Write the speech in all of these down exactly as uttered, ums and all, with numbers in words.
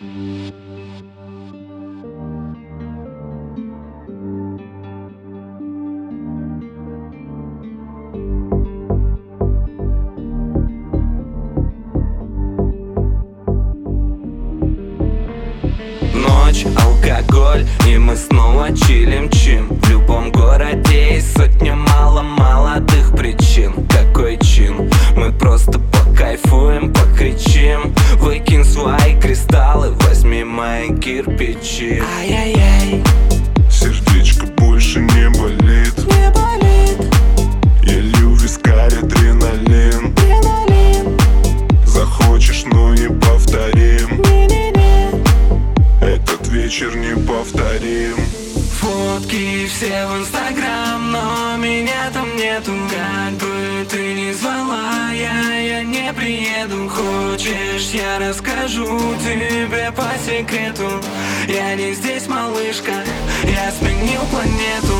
Ночь, алкоголь, и мы снова чилим-чим. В любом городе есть сотня мало молодых причин. Какой чин? Мы просто покайфуем, покричим. Выкинь свои кристаллы, возьми мои кирпичи. Ай-яй-яй, сердечко больше не болит, не болит. я лью вискарь, адреналин. Адреналин. Захочешь, но не повторим. Не-не-не. Этот вечер не повторим. Фотки все в инстаграм, но меня там нету. Как бы ты ни звала, я, я не приеду. Хочешь, я расскажу тебе по секрету. Я не здесь, малышка, я сменил планету.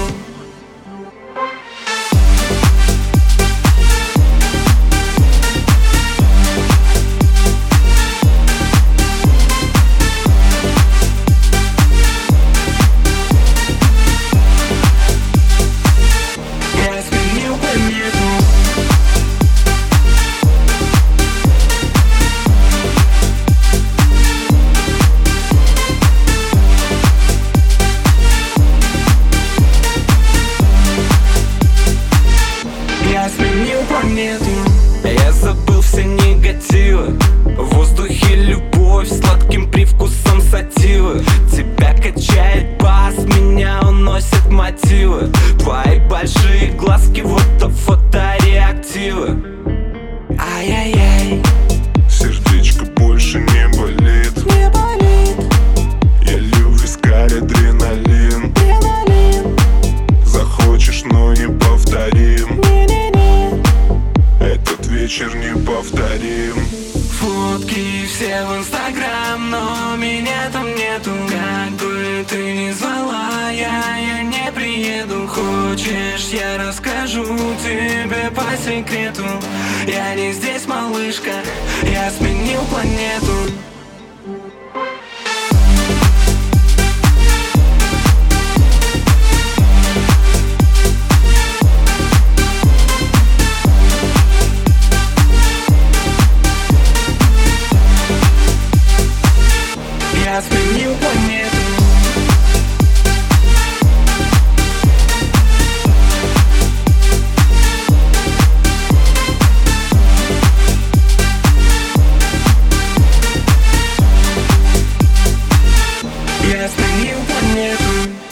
Я сменил планету. Я забыл все негативы. В воздухе любовь с сладким привкусом сативы. Тебя качает бас, меня уносят мотивы. Твои большие глазки, вот то фотореактивы. Ай-яй-яй, Сердечко больше не болит, не болит. я лью вискарь, адреналин. Адреналин. Захочешь, но не повторим. Не-не-не. Этот вечер не повторим. Фотки все в инстаграм, но меня там нету. Как бы ты ни звала, я, я не приеду. Хочешь, я расскажу тебе по секрету. Я не здесь, малышка, я сменил планету. Я сменил планету. Я сменил планету.